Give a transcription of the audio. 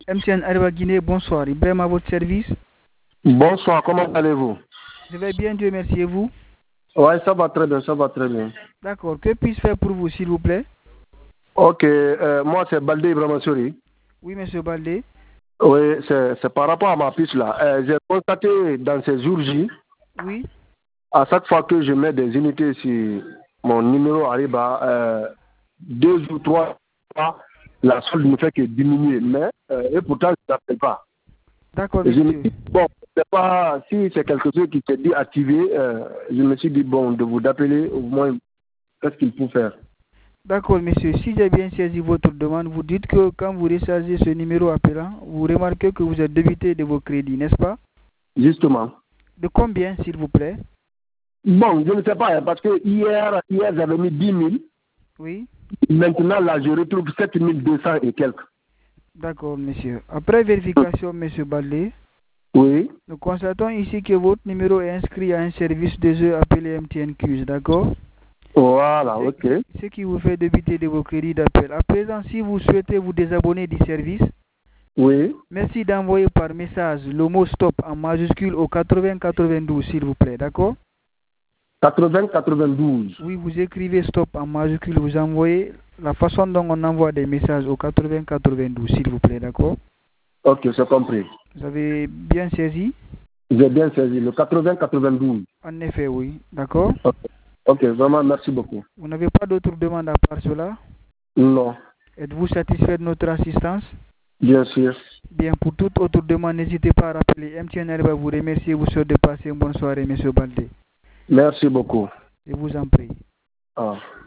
MTN Ariba Guinée, bonsoir. Ibrahim à votre service. Bonsoir, comment allez-vous? Je vais bien, Dieu merci, et vous? Oui, ça va très bien, ça va très bien. D'accord, que puis-je faire pour vous, s'il vous plaît? Ok, moi c'est Baldé Ibrahim Souri. Oui, monsieur Baldé. Oui, c'est par rapport à ma piste là. J'ai constaté dans ces jours J, Oui. à chaque fois que je mets des unités sur mon numéro Ariba, 2 ou 3 fois, la solde ne fait que diminuer. Mais, et pourtant, je ne l'appelle pas. D'accord, Je me monsieur. dis, bon, c'est pas, si c'est quelque chose qui s'est dit activé, je me suis dit, bon, de vous appeler, au moins, qu'est-ce qu'il faut faire? D'accord, monsieur. Si j'ai bien saisi votre demande, vous dites que quand vous rechargez ce numéro appelant, vous remarquez que vous êtes débité de vos crédits, n'est-ce pas? Justement. De combien, s'il vous plaît? Bon, je ne sais pas, parce que hier j'avais mis 10 000. Oui. Maintenant, là, je retrouve 7 200 et quelques. D'accord, monsieur. Après vérification, monsieur Baldé, Oui. nous constatons ici que votre numéro est inscrit à un service de jeu appelé MTN Quiz, d'accord? Voilà, ok. Ce qui vous fait débiter de vos crédits d'appel. À présent, si vous souhaitez vous désabonner du service, Oui. merci d'envoyer par message le mot stop en majuscule au 80 92, s'il vous plaît, d'accord? 80 92. Oui, vous écrivez stop en majuscule, vous envoyez la façon dont on envoie des messages au 80 92, s'il vous plaît, d'accord? Ok, c'est compris. Vous avez bien saisi? J'ai bien saisi, le 80 92. En effet, oui, d'accord? Ok, vraiment, merci beaucoup. Vous n'avez pas d'autres demandes à part cela? Non. Êtes-vous satisfait de notre assistance? Bien sûr. Bien, pour toute autre demande, n'hésitez pas à rappeler. MTN va vous remercier et vous souhaite de passer une bonne soirée, monsieur Baldé. Merci beaucoup. Je vous en prie. Ah.